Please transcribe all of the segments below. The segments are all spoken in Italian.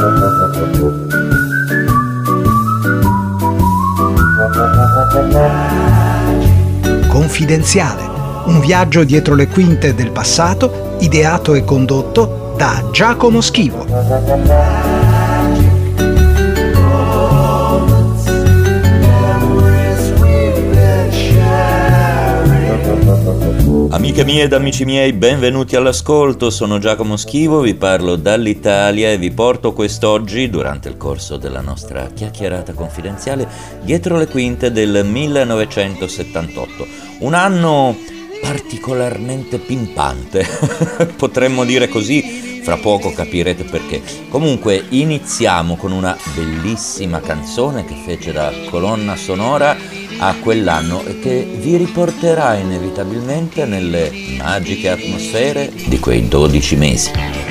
Confidenziale, un viaggio dietro le quinte del passato, ideato e condotto da Giacomo Schivo. Amiche mie ed amici miei, benvenuti all'ascolto, sono Giacomo Schivo, vi parlo dall'Italia e vi porto quest'oggi, durante il corso della nostra chiacchierata confidenziale, dietro le quinte del 1978, un anno particolarmente pimpante, potremmo dire così, fra poco capirete perché. Comunque iniziamo con una bellissima canzone che fece da colonna sonora a quell'anno e che vi riporterà inevitabilmente nelle magiche atmosfere di quei 12 mesi.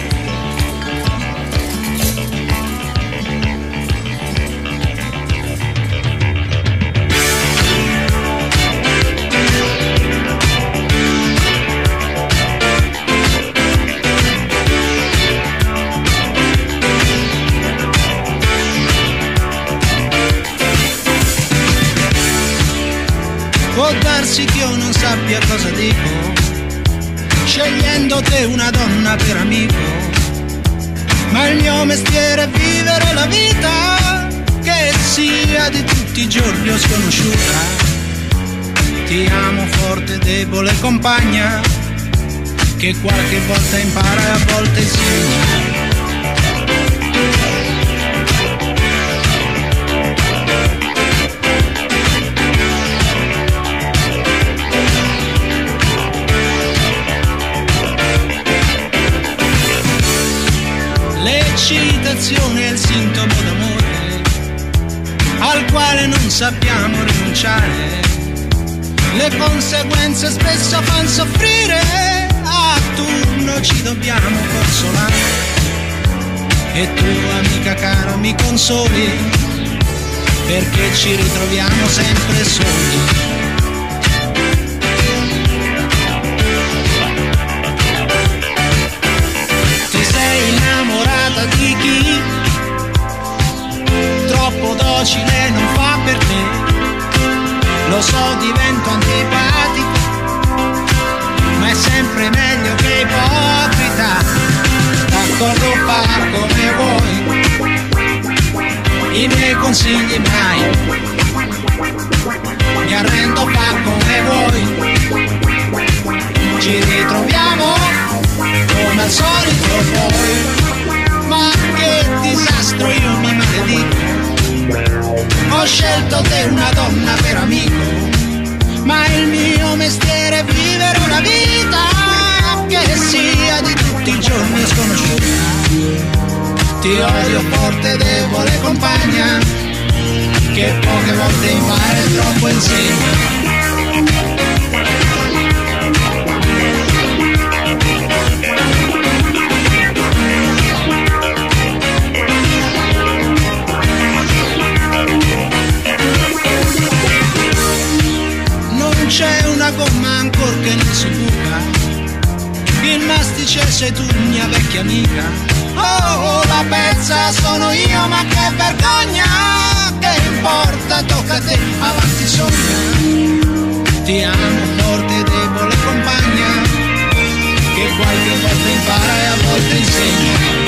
Può darsi che io non sappia cosa dico, scegliendo te una donna per amico, ma il mio mestiere è vivere la vita, che sia di tutti i giorni o sconosciuta. Ti amo forte, debole compagna, che qualche volta impara e a volte insegna. L'eccitazione è il sintomo d'amore al quale non sappiamo rinunciare. Le conseguenze spesso fanno soffrire, a turno ci dobbiamo consolare. E tu, amica cara, mi consoli, perché ci ritroviamo sempre soli. Di chi troppo docile non fa per te, lo so, divento antipatico, ma è sempre meglio che ipocrita. D'accordo, far come vuoi, i miei consigli mai, mi arrendo, fa come vuoi, ci ritroviamo come al solito poi. Ma che disastro, io mi maledico, ho scelto te una donna per amico, ma il mio mestiere è vivere una vita, che sia di tutti i giorni sconosciuta. Ti odio forte, debole compagna, che poche volte impara e troppo insegna. C'è una gomma ancor che non si buca, il mastice sei tu, mia vecchia amica. Oh, la pezza sono io, ma che vergogna, che importa, tocca a te, avanti sogna. Ti amo forte, debole compagna, che qualche volta impara e a volte insegna.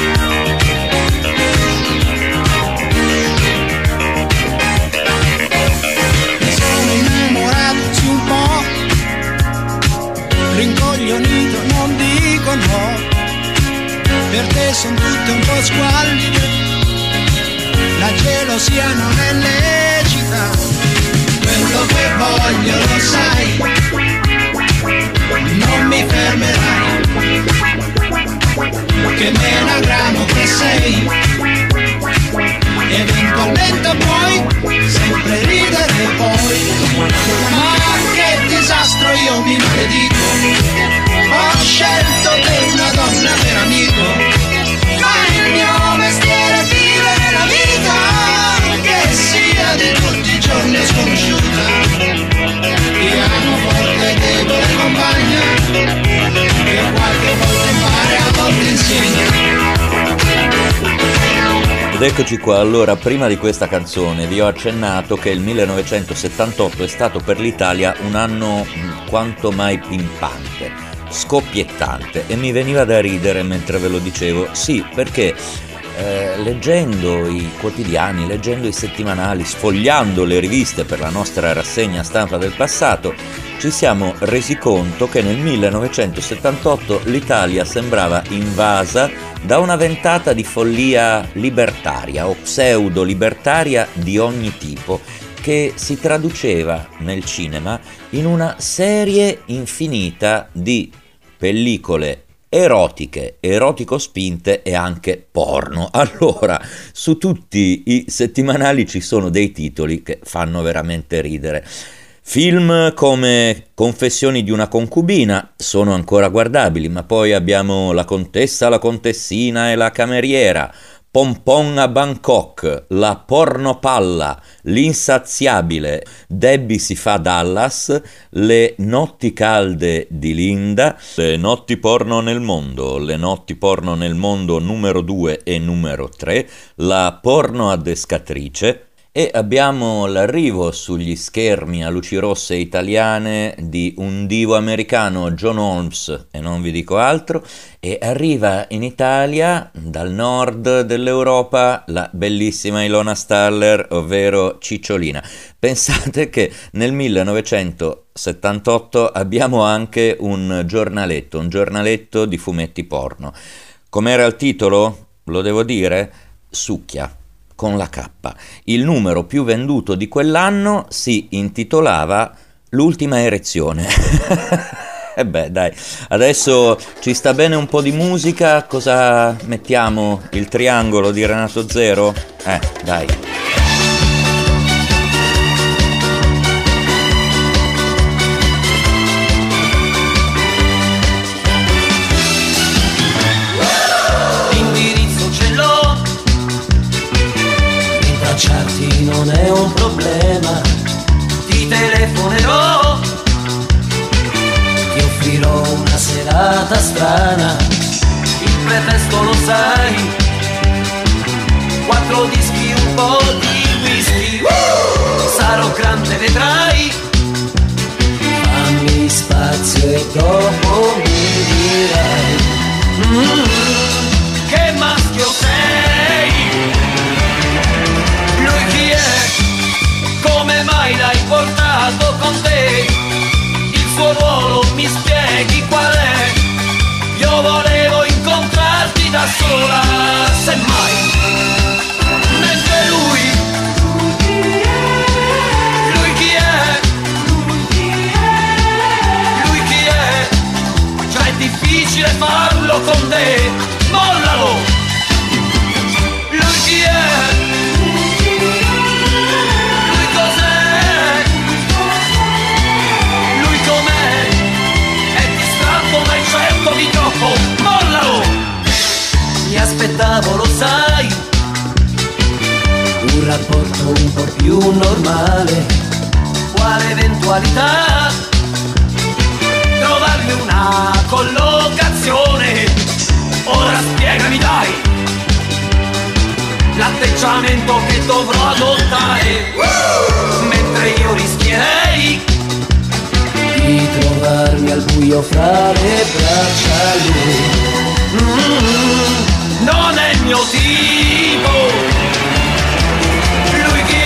Rincoglionito, non dico no, per te son tutte un po' squallide, la gelosia non è lecita, quello che voglio lo sai, non mi fermerai, che menagramo che sei, eventualmente puoi sempre ridere poi, ma che disastro, io mi maledico, ho scelto te una donna per amico, ma il mio mestiere è vivere la vita, che sia di tutti i giorni sconosciuta. Ti amo forte, debole compagna, che eccoci qua. Allora, prima di questa canzone vi ho accennato che il 1978 è stato per l'Italia un anno quanto mai pimpante, scoppiettante, e mi veniva da ridere mentre ve lo dicevo. Sì, perché leggendo i quotidiani, leggendo i settimanali, sfogliando le riviste per la nostra rassegna stampa del passato, ci siamo resi conto che nel 1978 l'Italia sembrava invasa da una ventata di follia libertaria o pseudo-libertaria di ogni tipo, che si traduceva nel cinema in una serie infinita di pellicole erotiche, erotico-spinte e anche porno. Allora, su tutti i settimanali ci sono dei titoli che fanno veramente ridere. Film come Confessioni di una concubina sono ancora guardabili, ma poi abbiamo La contessa, la contessina e la cameriera, Pompon a Bangkok, La pornopalla, L'insaziabile, Debbie si fa Dallas, Le notti calde di Linda, Le notti porno nel mondo, Le notti porno nel mondo numero 2 e numero 3, La porno adescatrice. E abbiamo l'arrivo sugli schermi a luci rosse italiane di un divo americano, John Holmes, e non vi dico altro, e arriva in Italia, dal nord dell'Europa, la bellissima Ilona Staller, ovvero Cicciolina. Pensate che nel 1978 abbiamo anche un giornaletto di fumetti porno. Com'era il titolo? Lo devo dire? Succhia. Con la K. Il numero più venduto di quell'anno si intitolava L'ultima erezione. E beh, dai, adesso ci sta bene un po' di musica. Cosa mettiamo? Il triangolo di Renato Zero? Dai. Non è un problema, ti telefonerò, ti offrirò una serata strana, il pretesto lo sai, 4 dischi, un po' di whisky, sarò grande vedrai, fammi spazio e dopo mi dirai, che maschio sei? Lui chi è? Come mai l'hai portato con te? Il suo ruolo mi spieghi qual è? Io volevo incontrarti da sola, semmai. Mentre lui chi è? Lui chi è? Già è difficile farlo con te, mollalo! Lui chi è? Di troppo, mollalo! Mi aspettavo, lo sai, un rapporto un po' più normale. Quale eventualità? Trovarmi una collocazione. Ora spiegami dai l'atteggiamento che dovrò adottare, mentre io rischierei di trovarmi al buio fra le braccia lui. Non è il mio tipo. Lui chi è?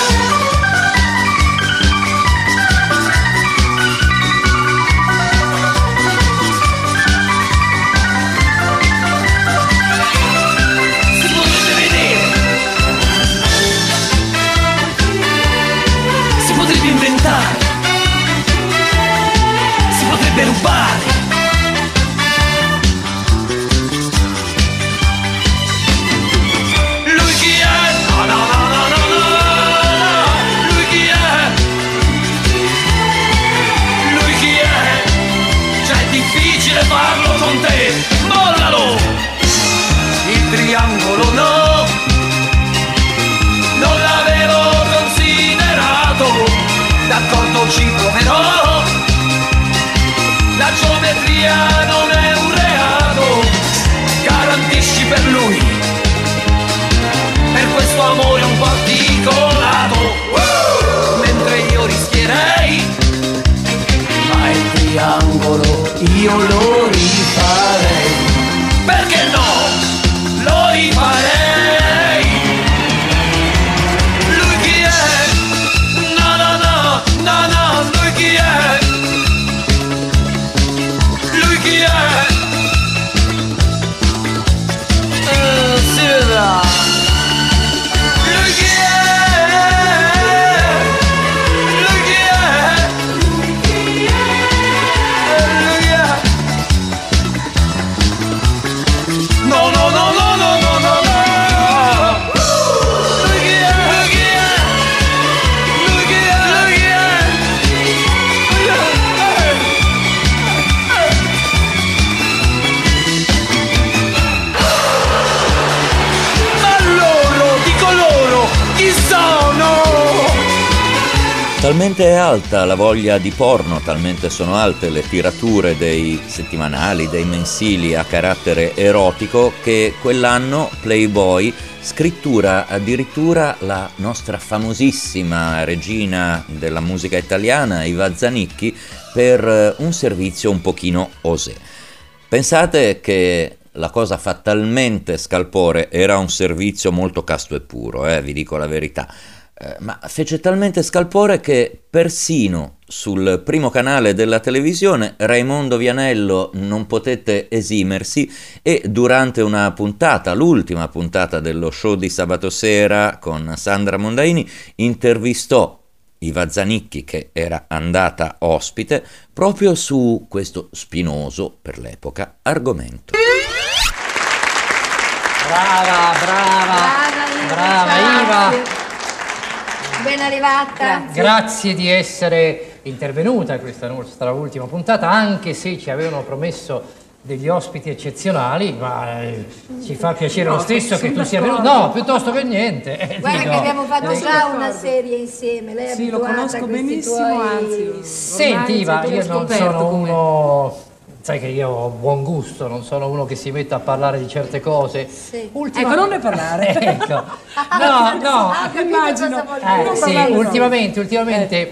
Si potrebbe vedere, si potrebbe inventare, potrebbe rubare. Talmente è alta la voglia di porno, talmente sono alte le tirature dei settimanali, dei mensili a carattere erotico, che quell'anno Playboy scrittura addirittura la nostra famosissima regina della musica italiana, Iva Zanicchi, per un servizio un pochino osé. Pensate che la cosa fa talmente scalpore, era un servizio molto casto e puro, vi dico la verità, ma fece talmente scalpore che persino sul primo canale della televisione Raimondo Vianello non potette esimersi e durante una puntata, l'ultima puntata dello show di sabato sera con Sandra Mondaini, intervistò Iva Zanicchi, che era andata ospite, proprio su questo spinoso, per l'epoca, argomento. Brava Iva. Ben arrivata. Grazie di essere intervenuta a questa nostra ultima puntata, anche se ci avevano promesso degli ospiti eccezionali, ma ci fa piacere lo stesso che tu sia venuto. No, piuttosto che niente. Guarda che abbiamo fatto già una serie insieme. Lei è sì, lo conosco benissimo, anzi. Senti Iva, io non sono uno... Sai che io ho buon gusto, non sono uno che si mette a parlare di certe cose. Sì. Ecco, non ne parlare. Ecco. No, immagino. Sì, ultimamente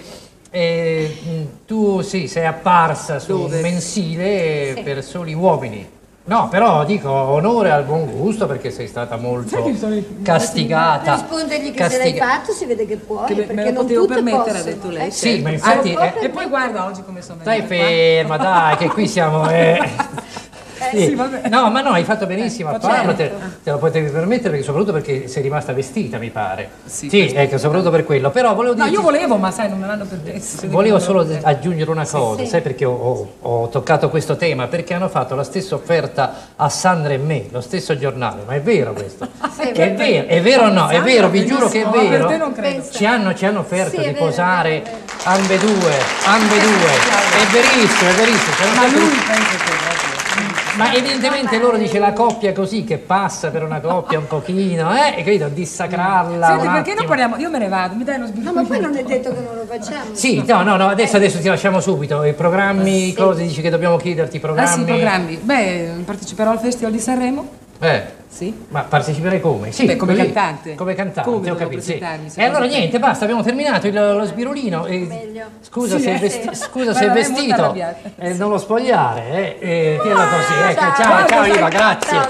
tu sì, sei apparsa su un mensile per soli uomini. No, però dico onore al buon gusto perché sei stata molto castigata. Rispondergli che se l'hai fatto si vede che puoi, che perché me lo non potevo tutte permettere, possono. ha detto lei. Sì, ma infatti... E poi guarda oggi come sono Stai venuta. ferma, dai, che qui siamo... Sì, vabbè. No, ma no, hai fatto benissimo a farlo, te lo potevi permettere, perché soprattutto perché sei rimasta vestita, mi pare. Sì, ecco, soprattutto per quello. Però volevo dire. No, io volevo, ma sai, non me l'hanno permesso. Volevo solo aggiungere una cosa, sai perché ho toccato questo tema? Perché hanno fatto la stessa offerta a Sandra e me, lo stesso giornale, ma è vero questo? È vero o no? È vero, vi giuro che è vero. Per te non credo. Ci hanno offerto Sì, di è vero, posare è vero. ambedue. È verissimo. Ma lui pensa che proprio. Ma evidentemente loro dice la coppia così che passa per una coppia un pochino, e credo dissacrarla. Senti, un perché non attimo. parliamo? Io me ne vado, mi dai lo sbirro. No, ma poi non è detto che non lo facciamo. Sì, no, adesso ti lasciamo subito. I programmi, cose dici che dobbiamo chiederti, programmi. Sì, programmi. Beh, parteciperò al Festival di Sanremo. Sì. Ma parteciperai come? Sì, Beh, come così. cantante. Come cantante, Come ho devo capito. Sì. presentarmi, se E allora cosa niente, basta, abbiamo terminato lo sbirulino. Meglio. Scusa Sì, se è Guarda, lei è molto vestito. arrabbiata. Non lo spogliare, Tienilo così. Ecco, ciao, ciao Iva, ciao, grazie. ciao.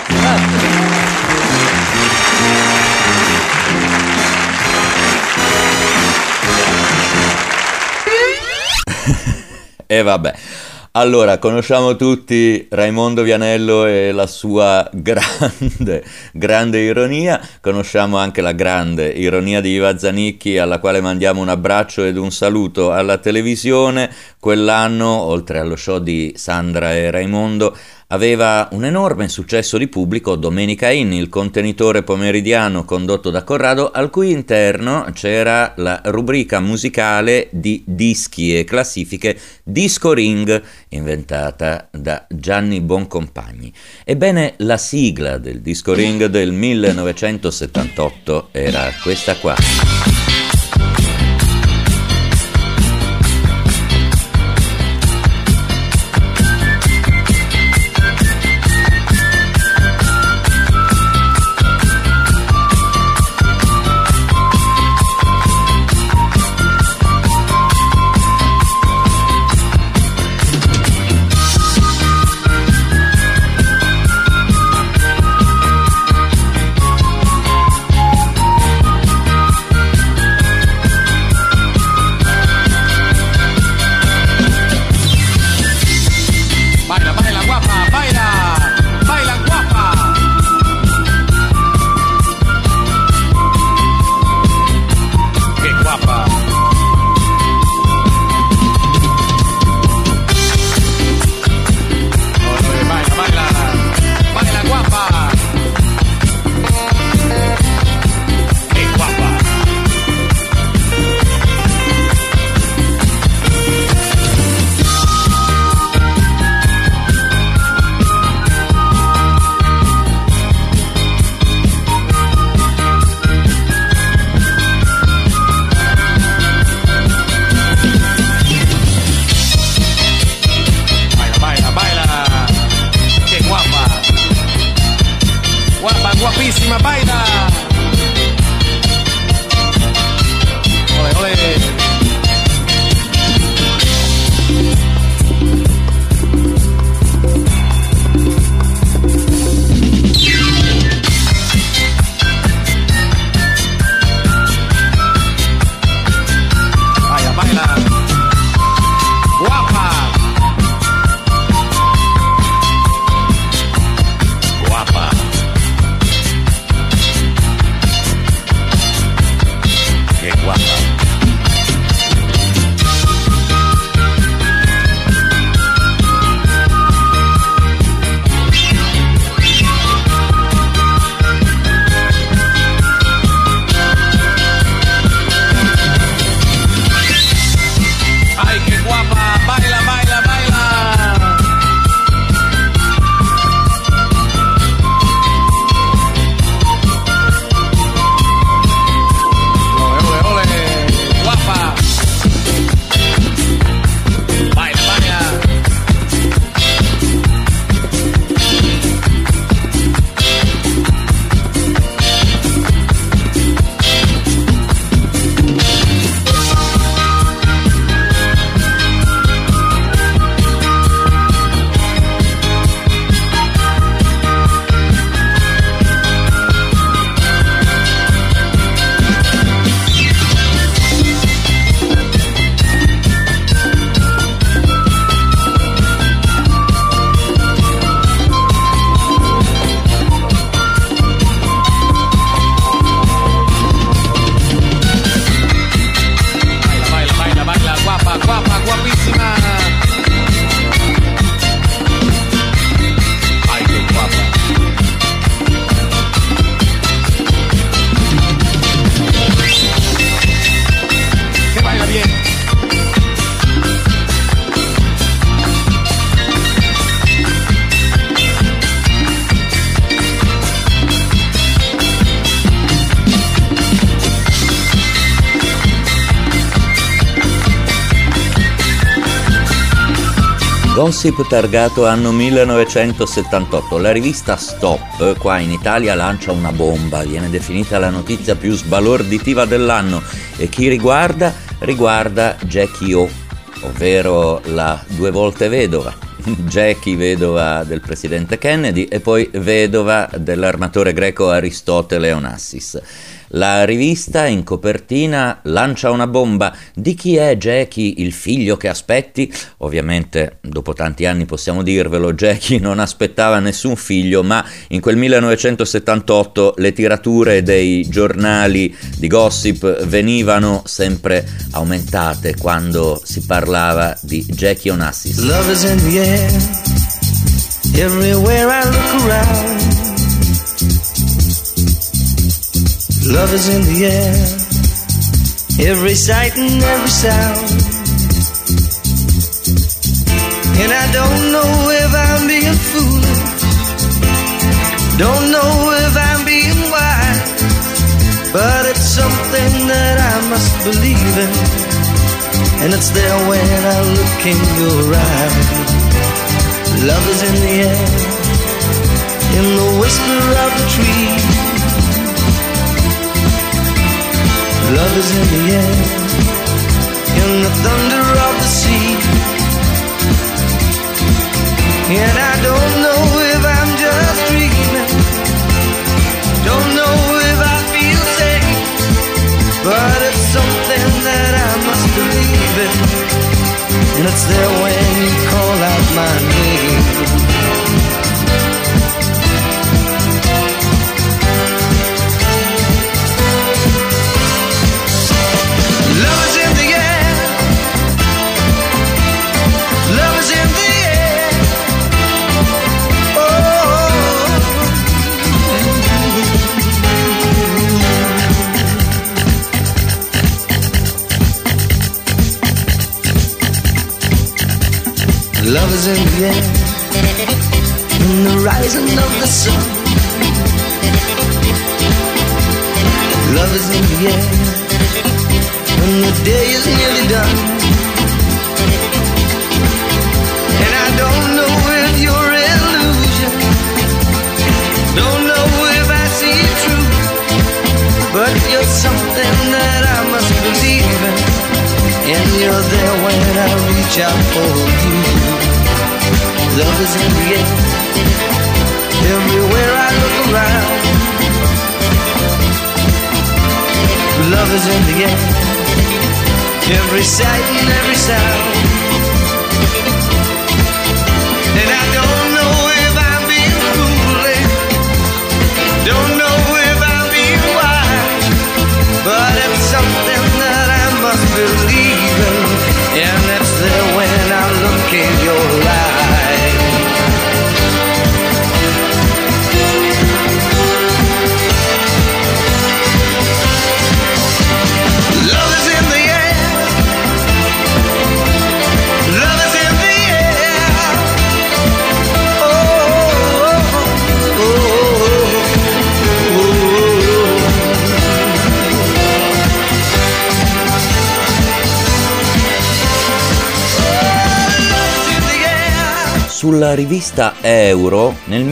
E vabbè, allora conosciamo tutti Raimondo Vianello e la sua grande ironia, conosciamo anche la grande ironia di Iva Zanicchi, alla quale mandiamo un abbraccio ed un saluto alla televisione. Quell'anno, oltre allo show di Sandra e Raimondo, aveva un enorme successo di pubblico Domenica In, il contenitore pomeridiano condotto da Corrado, al cui interno c'era la rubrica musicale di dischi e classifiche Disco Ring, inventata da Gianni Boncompagni. Ebbene, la sigla del Disco Ring del 1978 era questa qua. guapísima, baila. Ole, ole. Gossip targato anno 1978. La rivista Stop qua in Italia lancia una bomba, viene definita la notizia più sbalorditiva dell'anno e chi riguarda Jackie O, ovvero la 2 volte vedova. Jackie, vedova del presidente Kennedy e poi vedova dell'armatore greco Aristotele Onassis. La rivista in copertina lancia una bomba. Di chi è Jackie, il figlio che aspetti? Ovviamente dopo tanti anni possiamo dirvelo, Jackie non aspettava nessun figlio, ma in quel 1978 le tirature dei giornali di gossip venivano sempre aumentate quando si parlava di Jackie Onassis. Love is in the air, everywhere I look around. Love is in the air, every sight and every sound. And I don't know if I'm being foolish, don't know if I'm being wise, but it's something that I must believe in, and it's there when I look in your eyes. Love is in the air, in the whisper of the tree. Love is in the air, in the thunder of the sea. And I don't know if I'm just dreaming, don't know if I feel safe, but it's something that I must believe in, and it's there when you call out my name. Love is in the air, in the rising of the sun. Love is in the air, when the day is nearly done. And I don't know if you're illusion, don't know if I see it true. for you. Love is in the air, everywhere I look around. Love is in the air, every sight and every sound. And I don't know if I'm being foolish, don't know if I'm being wise, but it's something that I must believe in, and it's there when I look in your eyes. Love is in the air, love is in the air. Oh, oh, oh, Sulla rivista Euro nel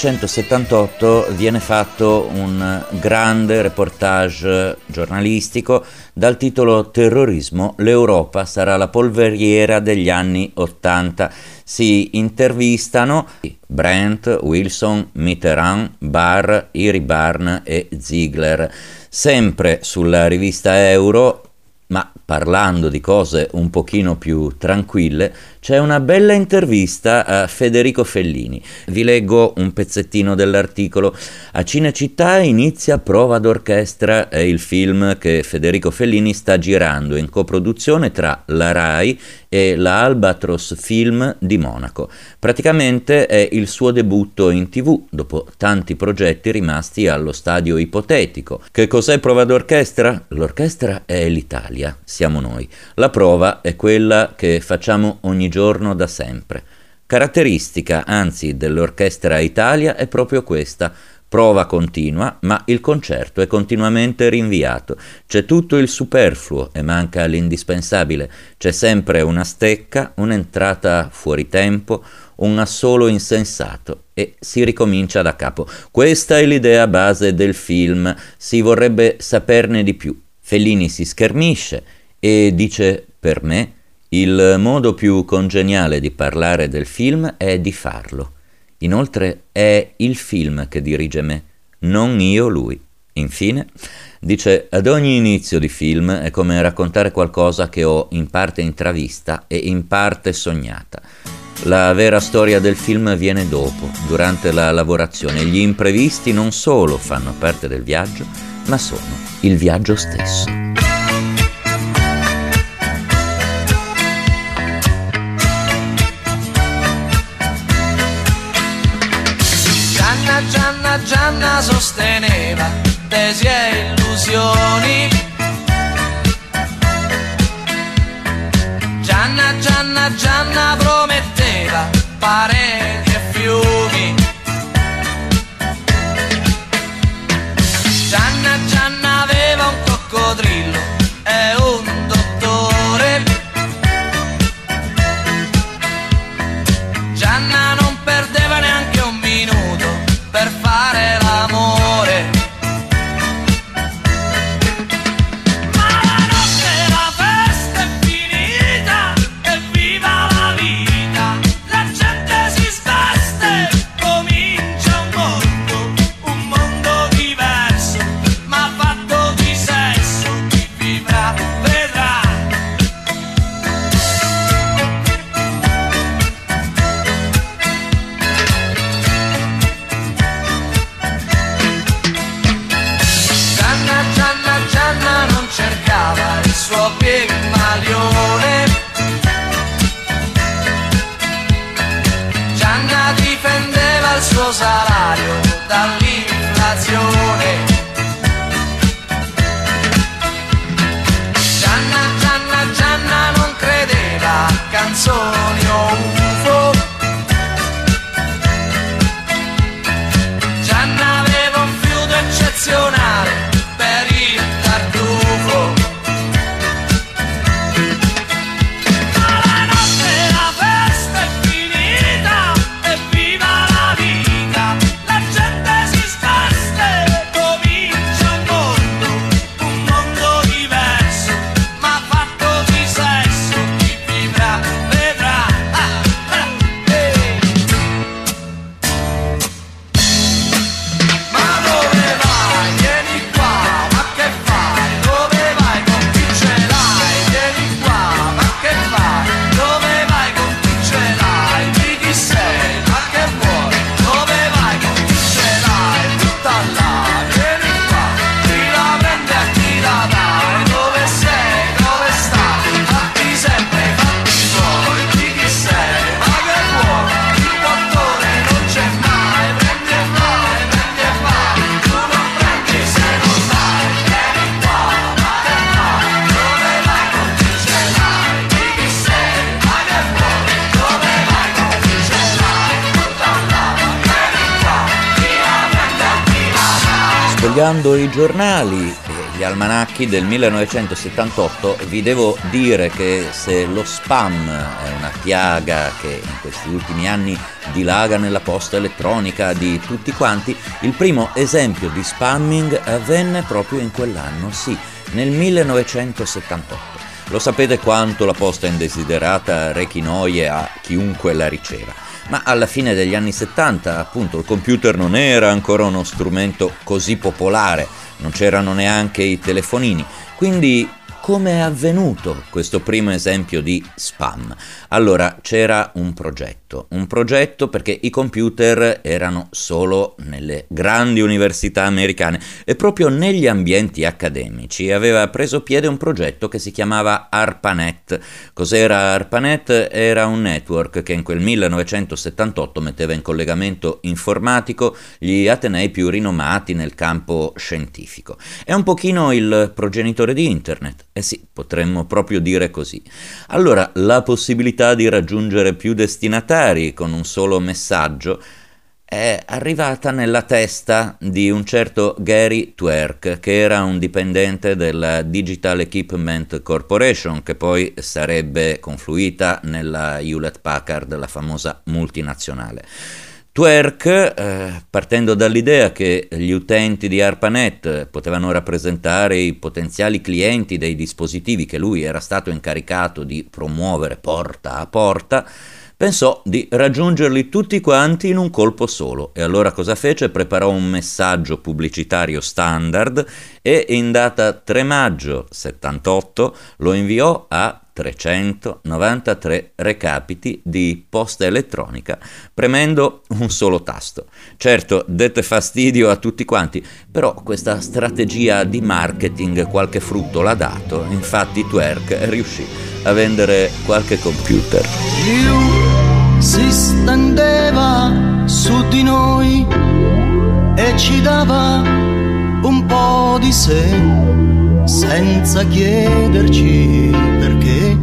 1978 viene fatto un grande reportage giornalistico dal titolo Terrorismo, l'Europa sarà la polveriera degli anni '80. Si intervistano Brandt, Wilson, Mitterrand, Barr, Iribarne e Ziegler. Sempre sulla rivista Euro, ma parlando di cose un pochino più tranquille, c'è una bella intervista a Federico Fellini. Vi leggo un pezzettino dell'articolo. A Cinecittà inizia Prova d'orchestra, è il film che Federico Fellini sta girando in coproduzione tra la Rai e la Albatros Film di Monaco. Praticamente è il suo debutto in TV dopo tanti progetti rimasti allo stadio ipotetico. Che cos'è Prova d'orchestra? L'orchestra è l'Italia, siamo noi. La prova è quella che facciamo ogni giorno da sempre. Caratteristica, anzi, dell'Orchestra Italia è proprio questa. Prova continua, ma il concerto è continuamente rinviato. C'è tutto il superfluo e manca l'indispensabile. C'è sempre una stecca, un'entrata fuori tempo, un assolo insensato e si ricomincia da capo. Questa è l'idea base del film. Si vorrebbe saperne di più. Fellini si schermisce e dice: per me il modo più congeniale di parlare del film è di farlo. Inoltre è il film che dirige me, non io lui. Infine dice: ad ogni inizio di film è come raccontare qualcosa che ho in parte intravista e in parte sognata. La vera storia del film viene dopo, durante la lavorazione. Gli imprevisti non solo fanno parte del viaggio, ma sono il viaggio stesso. Gianna sosteneva tesi e illusioni. Gianna prometteva pareti e fiumi. Gianna aveva un coccodrillo e un dottore. Gianna non perdeva neanche un minuto per fare l'amore. Ma la notte la festa è finita e viva la vita. La gente si sveste, comincia un mondo diverso, ma fatto di sesso. Chi vivrà vedrà. Gianna non cercava il suo Pigmalione. Gianna difendeva il suo salario dall'inflazione. Gianna non credeva a canzoni o UFO. Gianna aveva un fiuto eccezionale per il tartufo. Ma la notte la festa è finita e viva la vita. La gente si sveste, sfogliando i giornali e gli almanacchi del 1978 vi devo dire che se lo spam è una piaga che in questi ultimi anni dilaga nella posta elettronica di tutti quanti, il primo esempio di spamming avvenne proprio in quell'anno, sì, nel 1978. Lo sapete quanto la posta indesiderata rechi noie a chiunque la riceva. Ma alla fine degli anni 70, appunto, il computer non era ancora uno strumento così popolare, non c'erano neanche i telefonini, quindi come è avvenuto questo primo esempio di spam? Allora, c'era un progetto perché i computer erano solo nelle grandi università americane e proprio negli ambienti accademici aveva preso piede un progetto che si chiamava ARPANET. Cos'era ARPANET? Era un network che in quel 1978 metteva in collegamento informatico gli atenei più rinomati nel campo scientifico. È un pochino il progenitore di Internet. Eh sì, potremmo proprio dire così. Allora, la possibilità di raggiungere più destinatari con un solo messaggio è arrivata nella testa di un certo Gary Twerk, che era un dipendente della Digital Equipment Corporation, che poi sarebbe confluita nella Hewlett Packard, la famosa multinazionale. Twerk, partendo dall'idea che gli utenti di ARPANET potevano rappresentare i potenziali clienti dei dispositivi che lui era stato incaricato di promuovere porta a porta, pensò di raggiungerli tutti quanti in un colpo solo. E allora cosa fece? Preparò un messaggio pubblicitario standard e in data 3 maggio 78 lo inviò a 393 recapiti di posta elettronica premendo un solo tasto. Certo, dette fastidio a tutti quanti, però questa strategia di marketing qualche frutto l'ha dato. Infatti Twerk riuscì a vendere qualche computer. Si stendeva su di noi e ci dava un po' di sé, senza chiederci perché,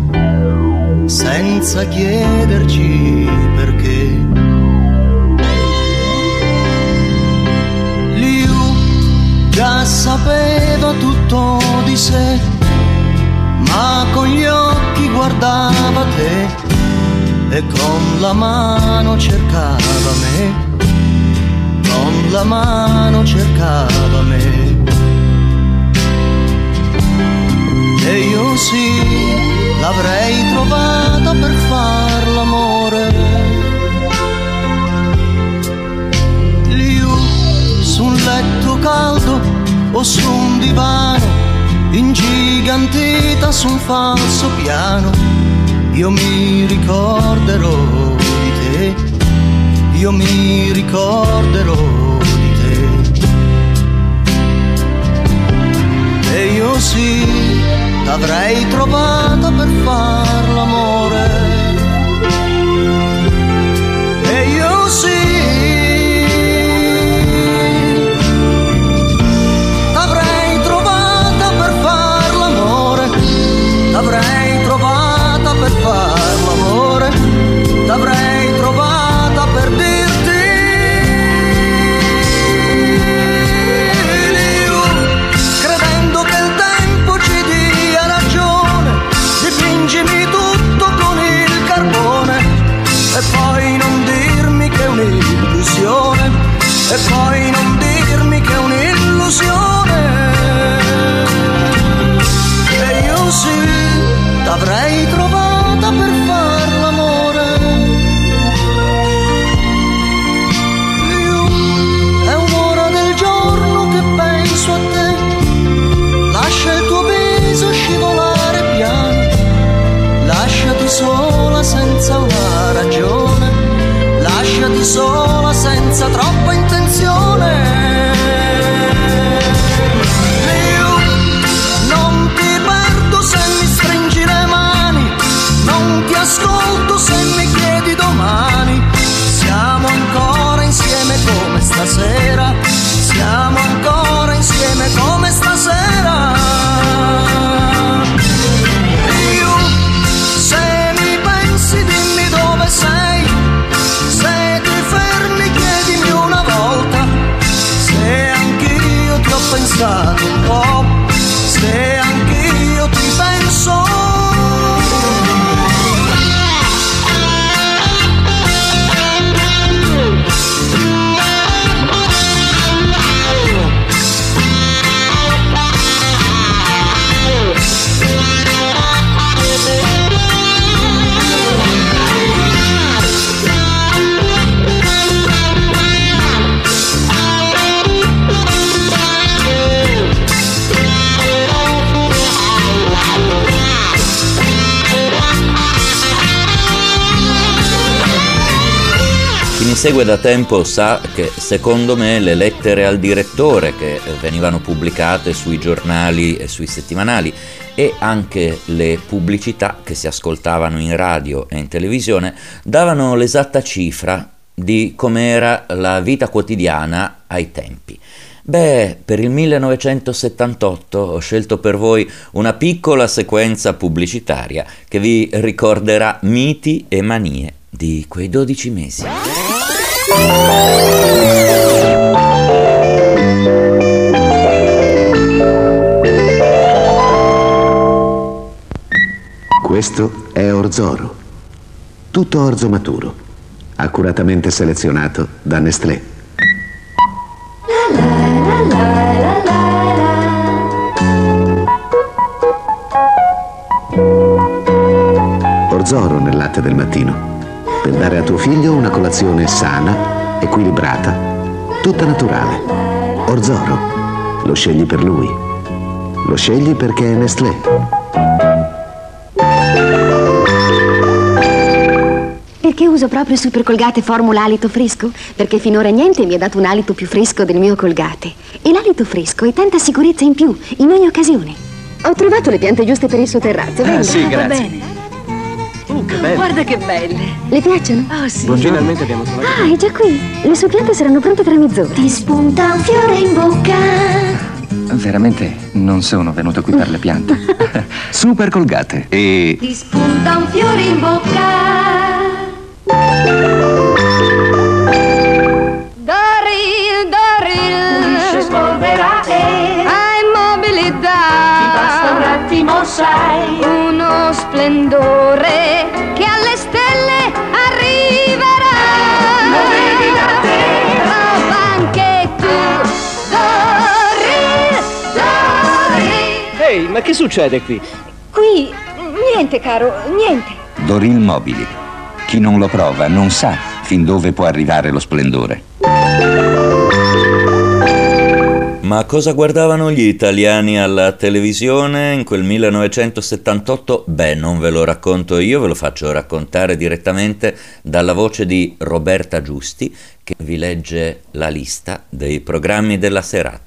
senza chiederci perché. Liu già sapeva tutto di sé, ma con gli occhi guardava te e con la mano cercava me, con la mano cercava me. E io sì, l'avrei trovata per far l'amore. Liu, su un letto caldo o su un divano, ingigantita su un falso piano, io mi ricorderò di te, io mi ricorderò di te. E io sì, l'avrei trovata per far l'amore. E io sì, l'avrei trovata per far l'amore, l'avrei trovata per far l'amore, l'avrei trovata per dirti. Credendo che il tempo ci dia ragione, dipingimi tutto con il carbone e poi non dirmi che è un'illusione, e poi non dirmi che è un'illusione. E io sì, l'avrei trovata per far l'amore. Io è un'ora del giorno che penso a te, lascia il tuo viso scivolare piano, lasciati sola senza una ragione, lasciati sola senza troppa intenzione. Io non ti perdo se mi stringi le mani, non ti segue da tempo sa che secondo me le lettere al direttore che venivano pubblicate sui giornali e sui settimanali e anche le pubblicità che si ascoltavano in radio e in televisione davano l'esatta cifra di com'era la vita quotidiana ai tempi. Beh, per il 1978 ho scelto per voi una piccola sequenza pubblicitaria che vi ricorderà miti e manie di quei 12 mesi. Questo è Orzoro, tutto orzo maturo, accuratamente selezionato da Nestlé. Orzoro nel latte del mattino, per dare a tuo figlio una colazione sana, equilibrata, tutta naturale. Orzoro, lo scegli per lui, lo scegli perché è Nestlé. Perché uso proprio Super Colgate Formula Alito Fresco? Perché finora niente mi ha dato un alito più fresco del mio Colgate. E l'alito fresco è tanta sicurezza in più, in ogni occasione. Ho trovato le piante giuste per il suo terrazzo, venga. Sì, grazie. Va bene. Che belle. Guarda che belle. Le piacciono? Oh, sì. Finalmente abbiamo trovato. Ah, è già qui. Le sue piante saranno pronte tra mezz'ora. Ti spunta un fiore in bocca. Veramente non sono venuto qui per le piante. Super Colgate e... Ti spunta un fiore in bocca. Doril, si spolverà e a immobilità. Ti basta un attimo, sai. Uno splendore che alle stelle arriverà. Lo vedi da te. Prova anche tu. Doril. Ehi, ma che succede qui? Qui, niente caro, niente. Doril Mobili. Chi non lo prova non sa fin dove può arrivare lo splendore. Ma cosa guardavano gli italiani alla televisione in quel 1978? Beh, non ve lo racconto io, ve lo faccio raccontare direttamente dalla voce di Roberta Giusti, che vi legge la lista dei programmi della serata.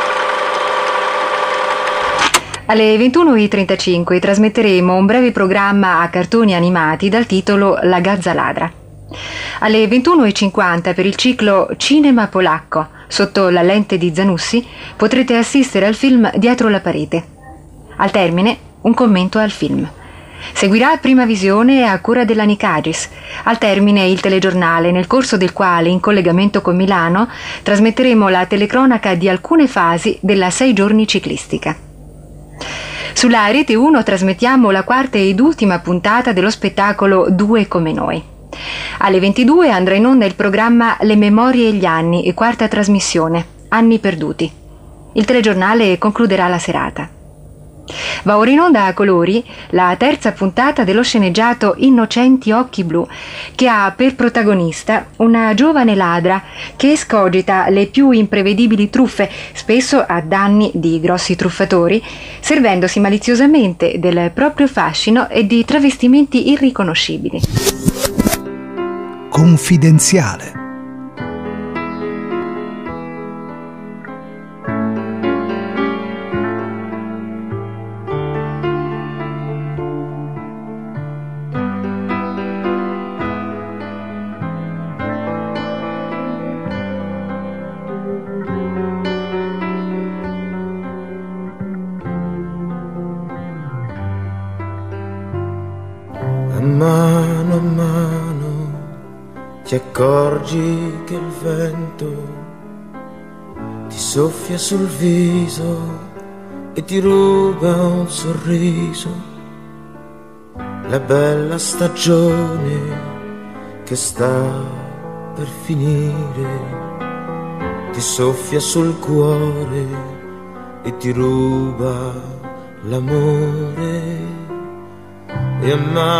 Alle 21:35 trasmetteremo un breve programma a cartoni animati dal titolo La Gazza Ladra. Alle 21:50 per il ciclo Cinema Polacco, sotto la lente di Zanussi, potrete assistere al film Dietro la parete. Al termine, un commento al film. Seguirà Prima Visione a cura della Nicagis. Al termine il telegiornale, nel corso del quale, in collegamento con Milano, trasmetteremo la telecronaca di alcune fasi della 6 giorni ciclistica. Sulla Rete 1 trasmettiamo la quarta ed ultima puntata dello spettacolo Due come noi. Alle 22 andrà in onda il programma Le memorie e gli anni e quarta trasmissione, Anni perduti. Il telegiornale concluderà la serata. Va ora in onda a colori la terza puntata dello sceneggiato Innocenti occhi blu, che ha per protagonista una giovane ladra che escogita le più imprevedibili truffe, spesso a danni di grossi truffatori, servendosi maliziosamente del proprio fascino e di travestimenti irriconoscibili. Confidenziale. A mano ti accorgi che il vento ti soffia sul viso e ti ruba un sorriso. La bella stagione che sta per finire ti soffia sul cuore e ti ruba l'amore. E a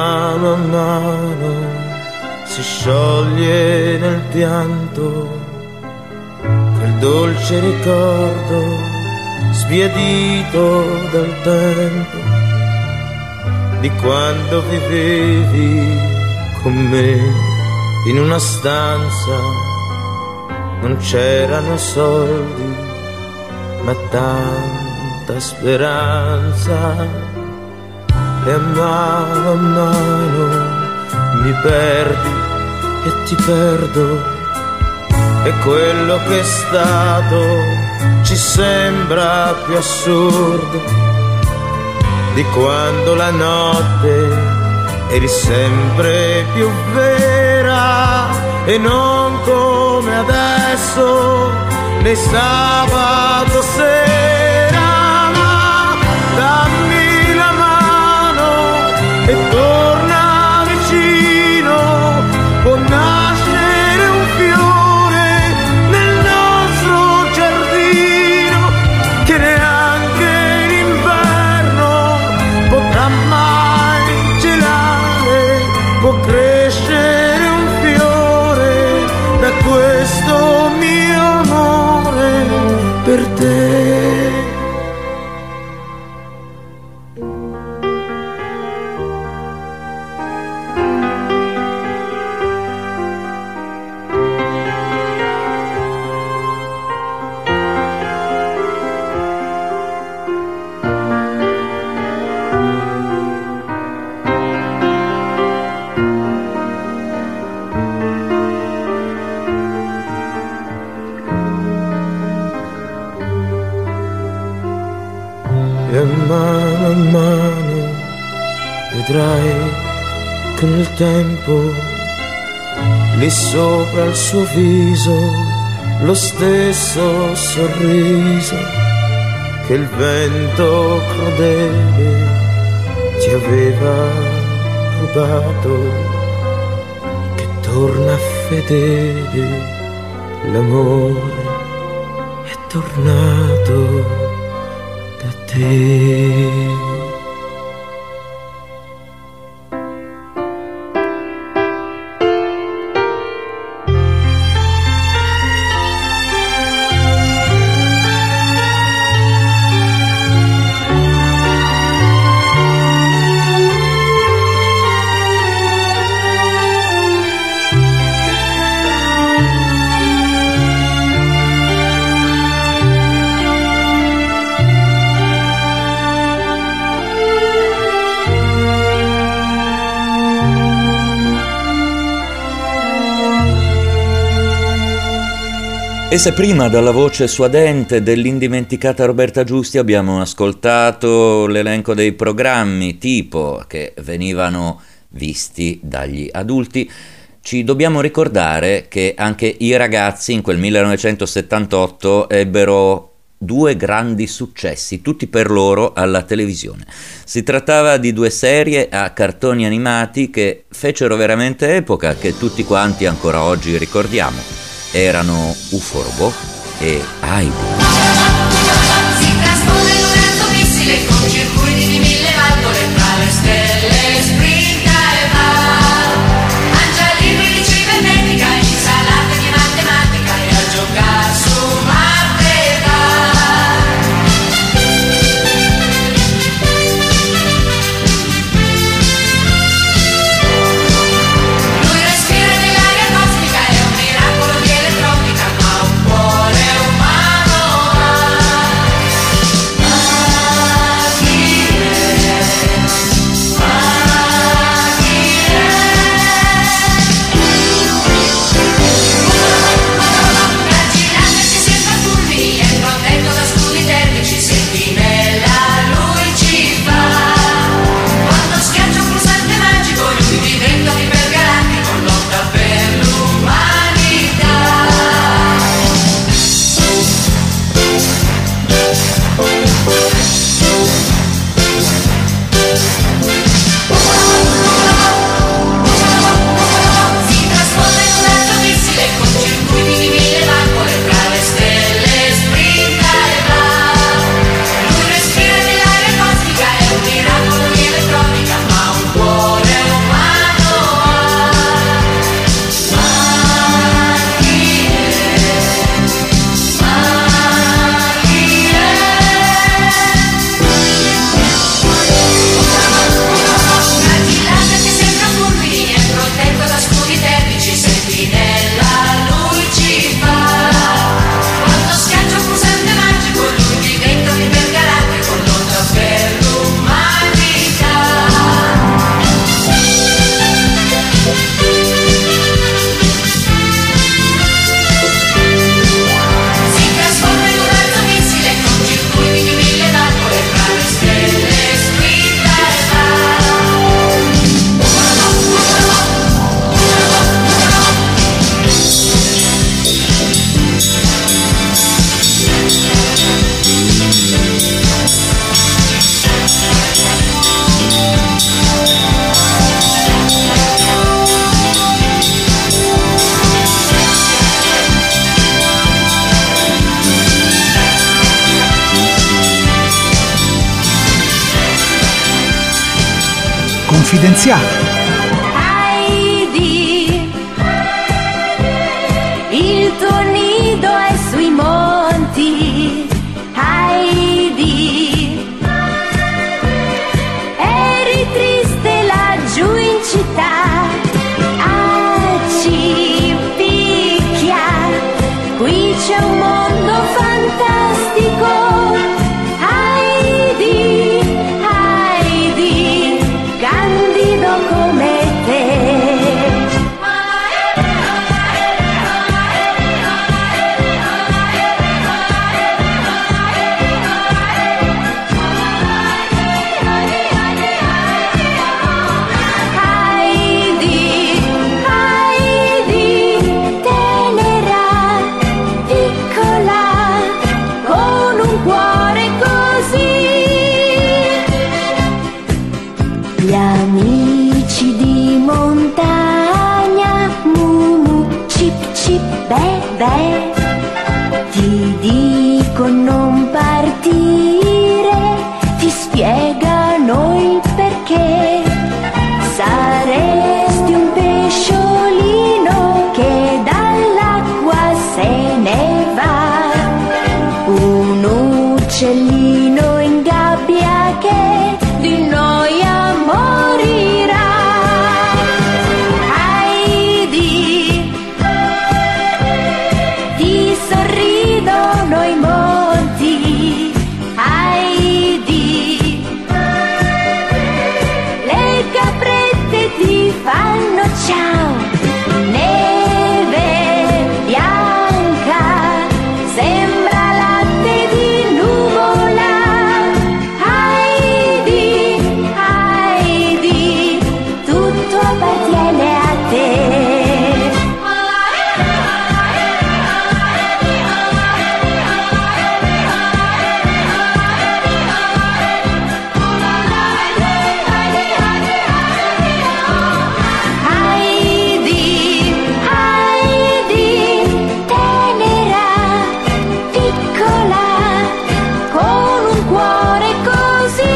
mano si scioglie nel pianto quel dolce ricordo sbiadito dal tempo di quando vivevi con me in una stanza, non c'erano soldi, ma tanta speranza. E a mano mi perdi e ti perdo, e quello che è stato ci sembra più assurdo di quando la notte eri sempre più vera, e non come adesso nei sabato sera. Ma dammi la mano e torna vicino, può nascere un fiore nel nostro giardino che neanche l'inverno potrà mai gelare, può crescere un fiore da questo mio amore per te. E mano a mano vedrai che nel tempo lì sopra il suo viso lo stesso sorriso che il vento crudele ti aveva rubato, che torna fedele, l'amore è tornato da te. E se prima dalla voce suadente dell'indimenticata Roberta Giusti abbiamo ascoltato l'elenco dei programmi tipo che venivano visti dagli adulti, ci dobbiamo ricordare che anche i ragazzi in quel 1978 ebbero due grandi successi, tutti per loro alla televisione. Si trattava di due serie a cartoni animati che fecero veramente epoca, che tutti quanti ancora oggi ricordiamo. Erano Uforobo e Aibu. Si trasforma in un automissile con circuiti di 1000 valvole tra le stelle, sprinta e va. Mangia libri di cibernetica, insalate di matematica e a giocare su Marte Lui respira nell'aria cosmica, è un miracolo di elettronica, ma un cuore umano ha. confidenziale. Heidi, il tuo nido è sui monti. Heidi, eri triste laggiù in città. Ci picchia, qui c'è un mondo fantastico. Heidi, Heidi, candido come te. Gli amici di montagna, mu, cip cip, beh, ti dicono non partire, ti spiegano il perché. Saresti un pesciolino che dall'acqua se ne va, un uccellino in gabbia che di noia morirà. Heidi, ti sorridono i monti. Heidi, le caprette ti fanno ciao. Neve bianca sembra latte di nuvola. Heidi, tutto appartiene a te. Heidi, Heidi, tenera, piccola, con un cuore così.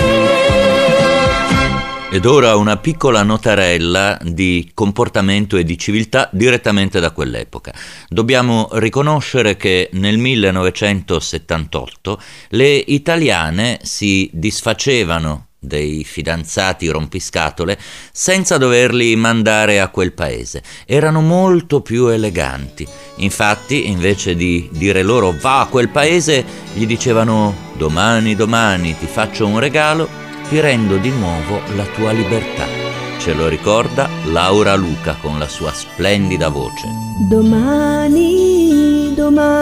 Ed ora una piccola notarella di comportamento e di civiltà direttamente da quell'epoca. Dobbiamo riconoscere che nel 1978 le italiane si disfacevano dei fidanzati rompiscatole senza doverli mandare a quel paese. Erano molto più eleganti. Infatti, invece di dire loro va a quel paese, gli dicevano domani ti faccio un regalo, ti rendo di nuovo la tua libertà. Ce lo ricorda Laura Luca con la sua splendida voce. Domani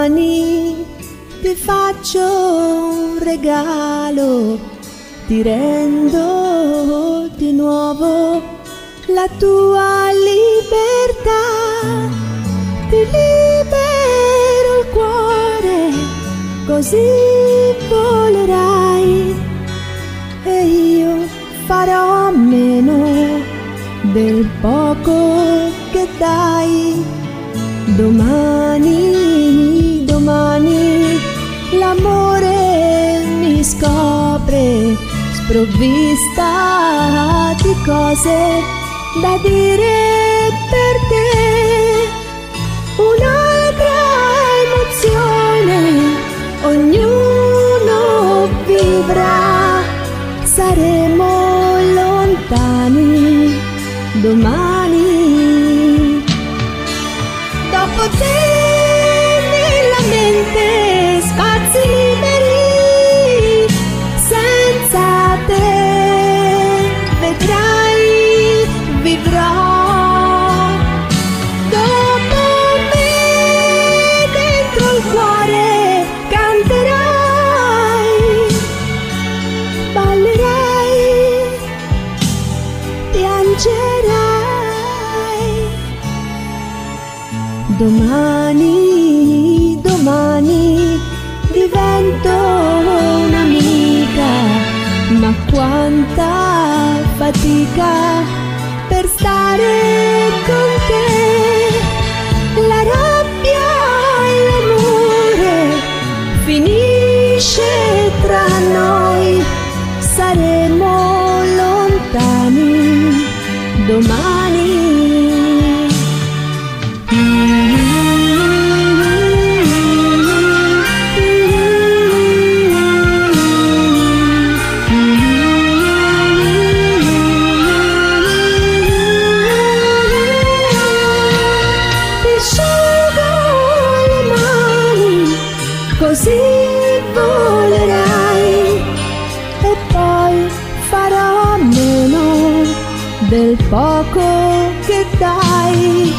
ti faccio un regalo, ti rendo di nuovo la tua libertà, ti libero il cuore, così volerai e io farò a meno del poco che dai. Domani l'amore mi scopre sprovvista di cose da dire per te. Un'altra emozione ognuno vivrà, saremo lontani domani. Dopo te nella mente spazi liberi, senza te vedrai vivrò. Dopo me dentro il cuore canterai, ballerai, piangerai. Domani divento un'amica, ma quanta fatica per stare con te. La rabbia e l'amore finisce tra noi, saremo lontani così volerai e poi farò a meno del poco che dai.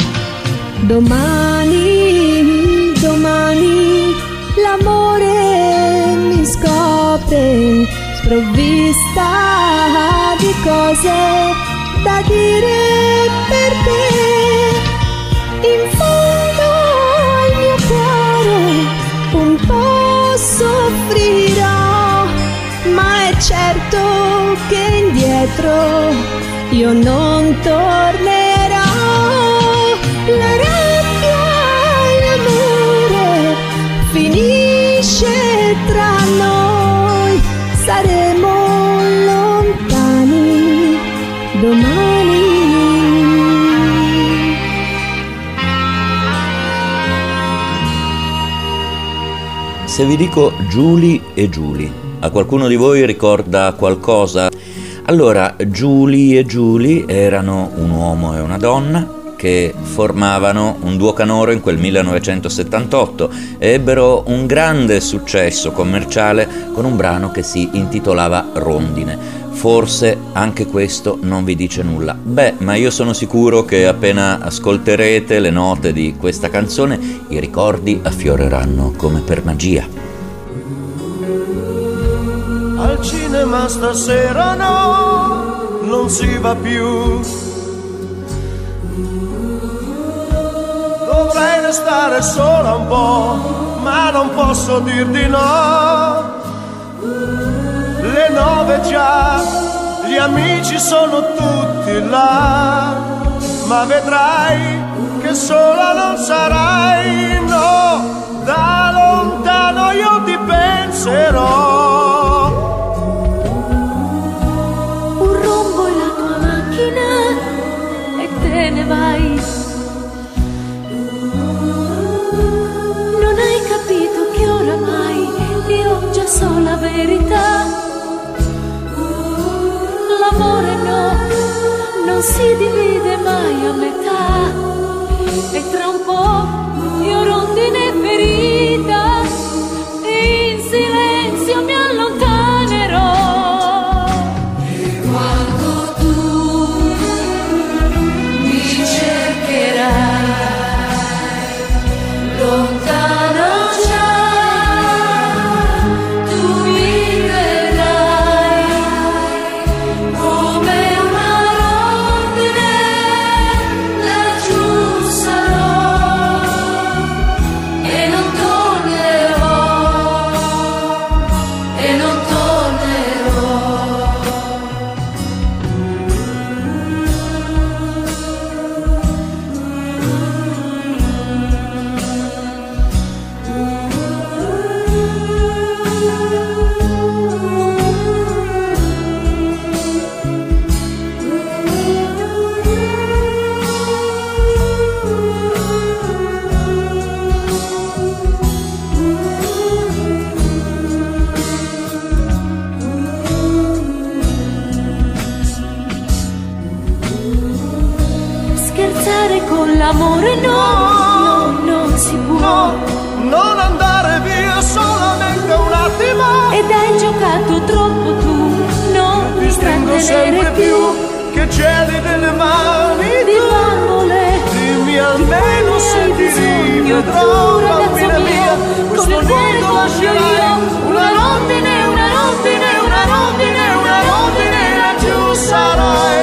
Domani, domani l'amore mi scopre sprovvista di cose da dire per te. In fondo al mio cuore un po' soffrirò, ma è certo che indietro io non tornerò. La rabbia e l'amore finisce tra noi, saremo lontani domani. Se vi dico Julie e Julie, a qualcuno di voi ricorda qualcosa? Allora, Julie e Julie erano un uomo e una donna che formavano un duo canoro in quel 1978 e ebbero un grande successo commerciale con un brano che si intitolava Rondine. Forse anche questo non vi dice nulla. Beh, ma io sono sicuro che appena ascolterete le note di questa canzone i ricordi affioreranno come per magia. Al cinema stasera no, non si va più. Dovrei restare sola un po', ma non posso dir di no. Le 9 già, gli amici sono tutti là, ma vedrai che sola non sarai, no, da lontano io ti penserò. Un rombo la tua macchina e te ne vai. Non hai capito che oramai io già so la verità. L'amore no, non si divide mai a metà. E tra un po' io rondine ferita e in silenzio mi allontanerò. E quando tu mi cercherai lontano già, tu mi vedrai come una rondine, laggiù sarò e non tornerò, e non tornerò. Scherzare con l'amore no, non si può. No, non andare via solamente un attimo. Ed hai giocato troppo tu, non Ti stringo sempre più, che geli delle mani di bambole. Dimmi almeno se ti rivedrò, bambina mia. Questo mondo lascerai una rondine, una rondine, una rondine, una rondine, laggiù sarai.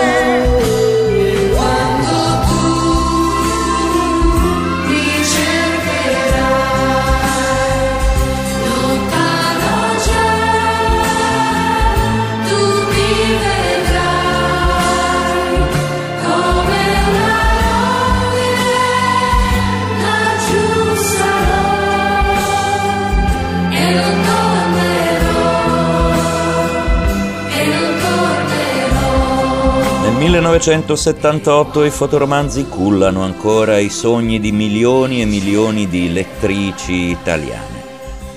Nel 1978 i fotoromanzi cullano ancora i sogni di milioni e milioni di lettrici italiane.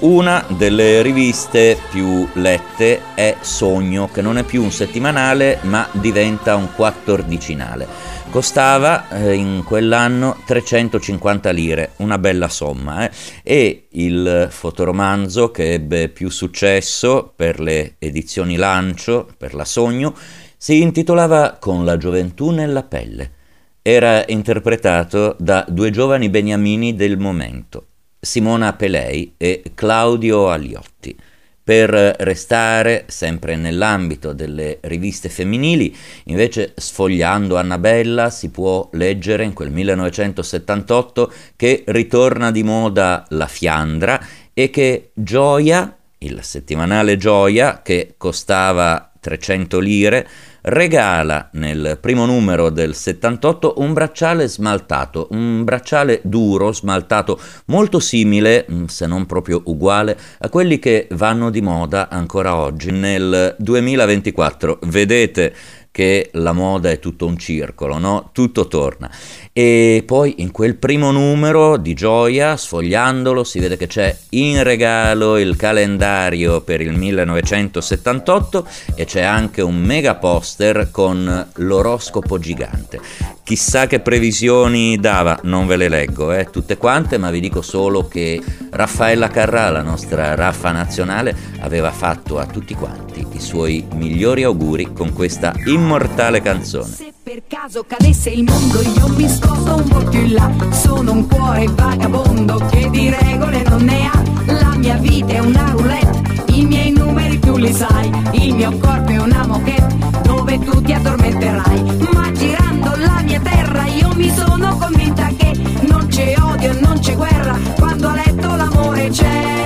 Una delle riviste più lette è Sogno, che non è più un settimanale ma diventa un quattordicinale. Costava in quell'anno 350 lire, una bella somma, e il fotoromanzo che ebbe più successo per le edizioni Lancio, per la Sogno, si intitolava Con la gioventù nella pelle. Era interpretato da due giovani beniamini del momento, Simona Pelei e Claudio Agliotti. Per restare sempre nell'ambito delle riviste femminili, invece, sfogliando Annabella, si può leggere in quel 1978 che ritorna di moda La Fiandra e che Gioia, il settimanale Gioia, che costava 300 lire, regala nel primo numero del 78 un bracciale smaltato, un bracciale duro, smaltato, molto simile, se non proprio uguale, a quelli che vanno di moda ancora oggi, nel 2024. Vedete che la moda è tutto un circolo, no? Tutto torna. E poi in quel primo numero di Gioia, sfogliandolo, si vede che c'è in regalo il calendario per il 1978 e c'è anche un mega poster con l'oroscopo gigante. Chissà che previsioni dava, non ve le leggo tutte quante, ma vi dico solo che Raffaella Carrà, la nostra Raffa nazionale, aveva fatto a tutti quanti i suoi migliori auguri con questa immortale canzone. Se per caso cadesse il mondo io mi sposto un po' più in là. Sono un cuore vagabondo che di regole non ne ha. La mia vita è una roulette, i miei numeri tu li sai. Il mio corpo è una moquette dove tu ti addormenterai. Ma girando la mia terra io mi sono convinta che non c'è odio, non c'è guerra, quando a letto l'amore c'è.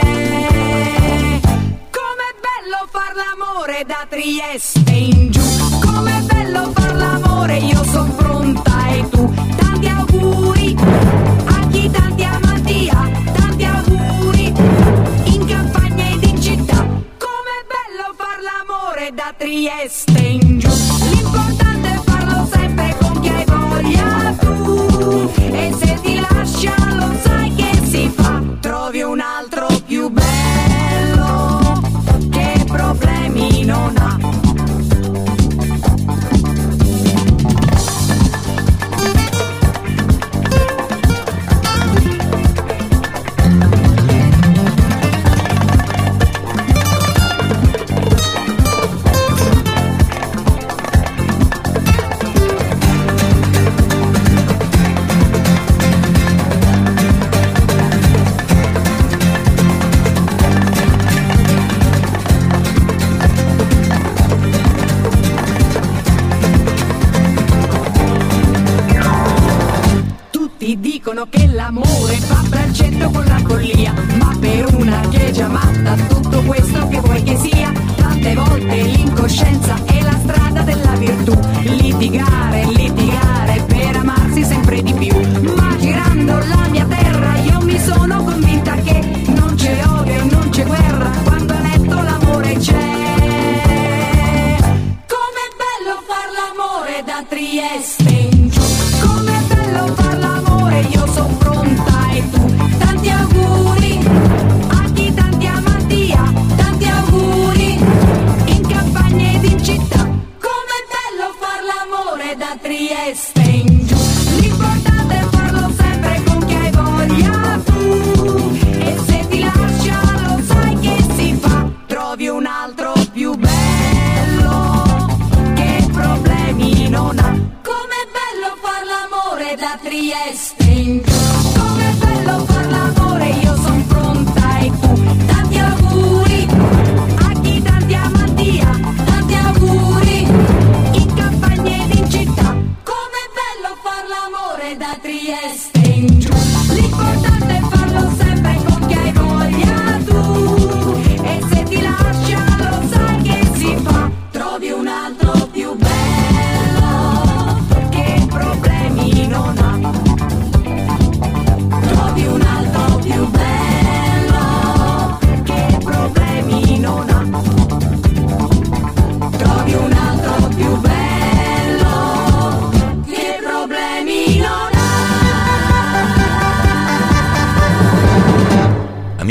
Com'è bello far l'amore da Trieste in giù. Com'è bello far l'amore, io son pronta e tu. Tanti auguri a chi tanti amanti ha, tanti auguri in campagna ed in città. Com'è bello far l'amore da Trieste in giù. L'importante è farlo sempre con chi hai voglia tu. E se ti lascia lo sai che si fa. Trovi un altro più bello che problemi non ha. Dicono che l'amore fa braccetto con la follia, ma per una che è già matta tutto questo che vuoi che sia. Tante volte l'incoscienza è la strada della virtù. Litigare, litigare per amarsi sempre di più. Ma girando la mia terra io mi sono convinta che non c'è odio, non c'è guerra, quando a letto l'amore c'è. Com'è bello far l'amore da Trieste in giù. Com'è bello far l'amore, io sono pronta e tu. Tanti auguri a chi tanti amanti ha, tanti auguri in campagna ed in città. Com'è bello far l'amore da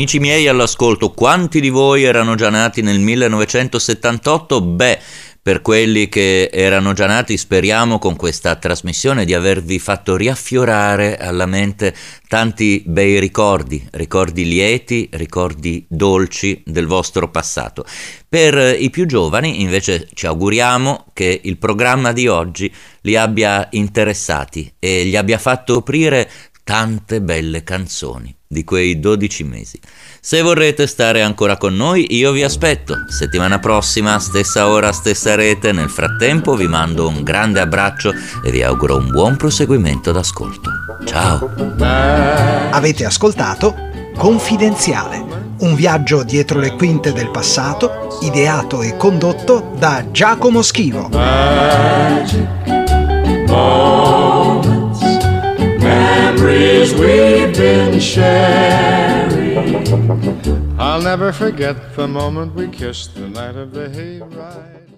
Amici miei all'ascolto, quanti di voi erano già nati nel 1978? Beh, per quelli che erano già nati speriamo con questa trasmissione di avervi fatto riaffiorare alla mente tanti bei ricordi lieti, ricordi dolci del vostro passato. Per i più giovani invece ci auguriamo che il programma di oggi li abbia interessati e gli abbia fatto aprire tante belle canzoni di quei 12 mesi. Se vorrete stare ancora con noi, io vi aspetto. Settimana prossima, stessa ora, stessa rete. Nel frattempo vi mando un grande abbraccio e vi auguro un buon proseguimento d'ascolto. Ciao! Avete ascoltato Confidenziale, un viaggio dietro le quinte del passato, ideato e condotto da Giacomo Schivo. Memories we've been sharing. I'll never forget the moment we kissed the night of the hayride.